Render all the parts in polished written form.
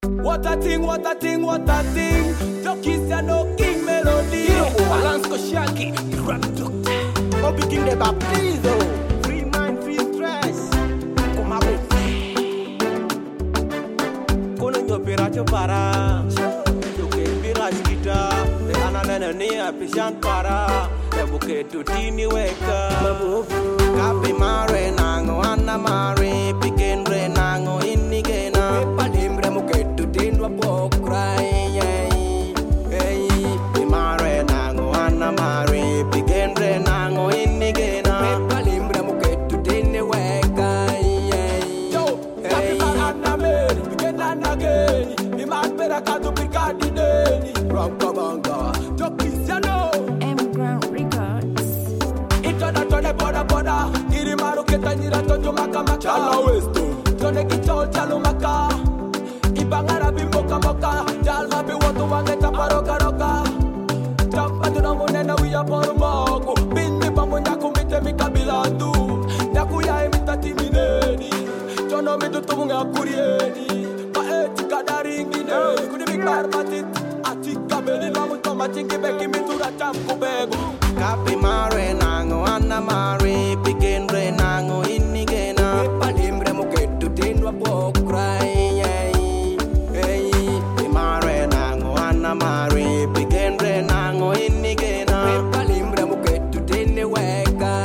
What a thing, what a thing, what a thing. Jockeys are no king melody. Balance ko Shaggy, the rap doctor. Obi king de baptizo. Free mind, free stress. Come up with Kono nyopiracho para. Yuke pirach kita. De ananene ni apishan para. Ebuke tutini weka. Kapi mare nango anna mare. Piken re nango inigena. Palimbre muke tutin wapokrai. Mare nango anna mare. Piken re nango inigena. Palimbre muke tutin weka. Yo, kapi anna mare. Piken anna geni. Iman pera kadu pikadi deni. Rockabanga. Jokisiano. Boda iri maru keta nyira tonjo maka chala westo tone kichol chalo maka ibangara bimboka moka jalma bi woto wangeta paroka roka tampa duna monena wiya pormogo bin mi pamonya kumite mikabiladu nakuya imita timineni tono mi tutunga kurieni pa etika daringine kuni big bar matit atika beli lamu toma chingi beki mitura chamku bego kapi mare nango anna mare piken re nango inigena palimbre muketu tinwa pokrai mare nango anna mare piken re nango inigena palimbre muketu tinne weka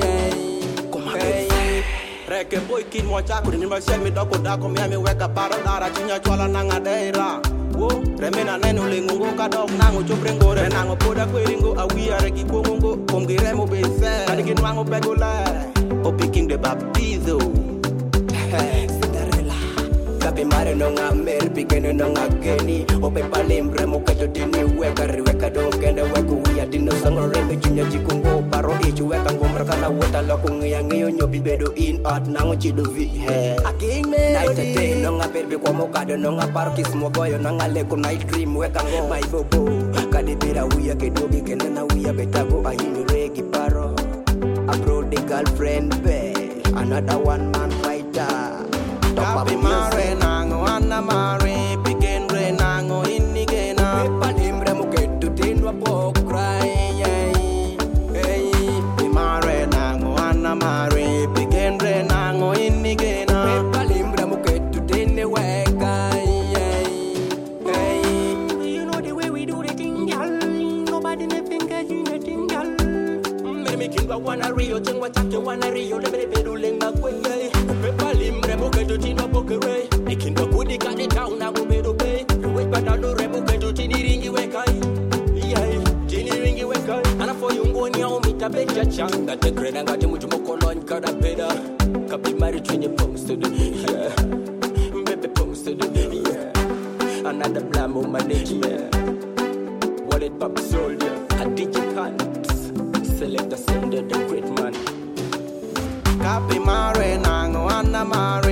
reke boy kin mo chaku ni ma sel mi doko dako mi weka paro dara chinya chwala nanga deira remena neno lengo kadok nango choprengo re nango poda kweringo awiare kikongo kongiremo bese adigin wango pegola o picking the baptizo Cinderella kapi mare no ngamer pikeno no ngakeni o pepa lembre mo kato dini weka don kende weku ya dino sango rembe junya jikongo paro ichu weka ngomra kana wota lokung yang nyo bibedo in art nango chido vi he aking me night day no ngaper be kwa mokado no ngaparo kismo boyo no ngale ko night dream weka ngo my bobo kadibira wiya kedogi kende na wiya betago ahini regi paro abro the girlfriend be another one man fighter kapi mare nango anna mare piken re nango inigena palimbre muketu tinwa pokrai mare nango anna mare piken re nango inigena palimbre muketu tinne weka you know the way we do the thing y'all nobody never get you nothing y'all me king wana rio chengwa chake wana rio lebele beduleng makwe palimbre muketu tinwa pokere ikindo kudi kani down na gobedo be we badalo remo ketu tiniringi wekai tiniringi wekai ana for you ngoni au mitabeja changa te greda ngati mutu mokolon kada peda kapi mari twenye posted baby posted another blamo management wallet pop soldier a DJ Kant select the sender the great man kapi mare nango anna mare